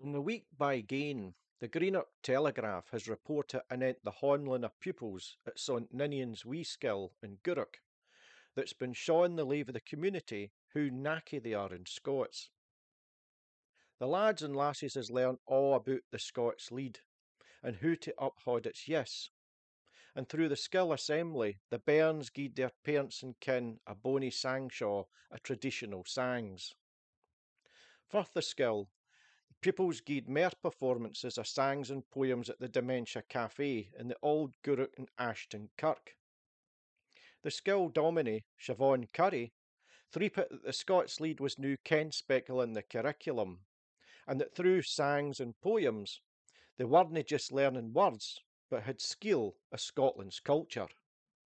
In the week by gain, the Greenock Telegraph has reported anent the honlin of pupils at St Ninian's wee skill in Gourock, that's been shawing the lave of the community who knacky they are in Scots. The lads and lasses has learned all about the Scots Lead and who to uphaud its yes, and through the skill assembly the bairns gied their parents and kin a bonny sangshaw of traditional sangs. Forth the skill, pupils gied mair performances of sangs and poems at the Dementia Cafe in the old Gourock and Ashton Kirk. The skill dominie, Siobhan Curry, threepit that the Scots Lead was new ken speckle in the curriculum, and that through sangs and poems, they weren't just learning words, but had skill of Scotland's culture.